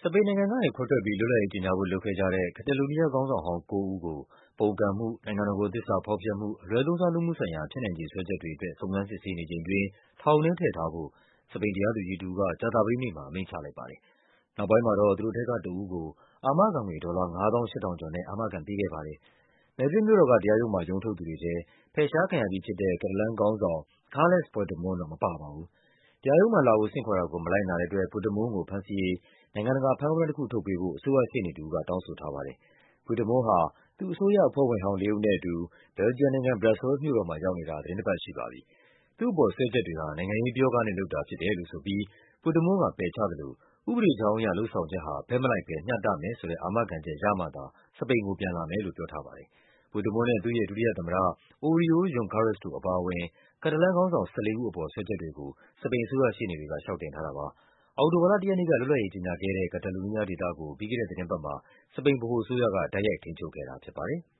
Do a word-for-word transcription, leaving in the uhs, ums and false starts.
ပိန်နိုင်ငံကနေခွဲထွက်ပြီး လွတ်လပ်ရေးကြေညာဖို့လုပ်ခဲ့ကြတဲ့ ကက်တာလိုနီးယားခေါင်းဆောင်ဟောင်း ကိုးဦးကို ပုန်ကန်မှု၊ နိုင်ငံတော်ကို သစ္စာဖောက်ဖျက်မှု၊ အလွဲသုံးစားလုပ်မှုဆိုင်ရာ ဖြစ်နိုင်ခြေစွဲချက်တွေအတွက် စုံစမ်းစစ်ဆေးနေချိန်အတွင်း ထောင်ထဲထည့်ထားဖို့ စပိန်တရားသူကြီးတဦးက ကြာသပတေးနေ့မှာ အမိန့်ချလိုက်ပါတယ်။ နောက်ပိုင်းမှာတော့ သူတို့ထဲကတဦးကို အာမခံငွေ ဒေါ်လာ ၅သောင်း ၈ထောင်ကျော်နဲ့ အာမခံပေးခဲ့ပါတယ်။ မယ်ဒရစ်မြို့တော်က တရားရုံးမှာ ရုံးထုတ်သူတွေထဲ ဖယ်ရှားခံရပြီးဖြစ်တဲ့ ကက်တာလန်ခေါင်းဆောင် Carles Puigdemont တော့ မပါပါဘူး။ တရားရုံးမှာလာဖို့ ဆင့်ခေါ်တာကို မလိုက်နာတဲ့အတွက် Puigdemont ကို ဖမ်းဆီးရေး နိုင်ငံတကာ ဖမ်းဝရမ်းတခုထုတ်ပေးဖို့ အစိုးရရှေ့နေတဦးက တောင်းဆိုထားပါတယ်။ Puigdemont ဟာ သူ့အစိုးရအဖွဲ့ဝင်ဟောင်းလေးဦးနဲ့အတူ ဘယ်လ်ဂျီယမ်နိုင်ငံ၊ ဘရပ်ဆဲလ်စ်မြို့တော်မှာ ရောက်နေတာ သီတင်းတပတ်ရှိပါပြီ။ သူ့အပေါ်စွဲချက်တွေဟာ နိုင်ငံရေးပယောဂနဲ့လုပ်တာဖြစ်တယ်လို့ဆိုပြီး Puigdemont က ပယ်ချသလို ဥပဒေကြောင်းအရ လုပ်ဆောင်ချက်ဟာ ဘက်မလိုက်ဘဲ မျှတမယ်ဆိုတဲ့ အာမခံချက်ရမှသာ စပိန်ကိုပြန်လာမယ်လို့ ပြောထားပါတယ်။ Puigdemont နဲ့ သူ့ရဲ့ ဒုတိယသမ္မတ Oriol Junqueras တို့အပါအဝင် ကက်တာလန်ခေါင်းဆောင် ၁၄ ဦးအပေါ် စွဲချက်တွေကို စပိန်အစိုးရရှေ့နေတွေက လျှောက်တင်ထားတာပါ။ အောက်တိုဘာလ ၁ ရက်နေ့က လွတ်လပ်ရေးကြေညာခဲ့တဲ့ ကက်တာလိုနီးယားဒေသကို ပြီးခဲ့တဲ့သီတင်းပတ်မှာ စပိန်ဗဟိုအစိုးရက တိုက်ရိုက်ထိန်းချုပ်ခဲ့တာဖြစ်ပါတယ်။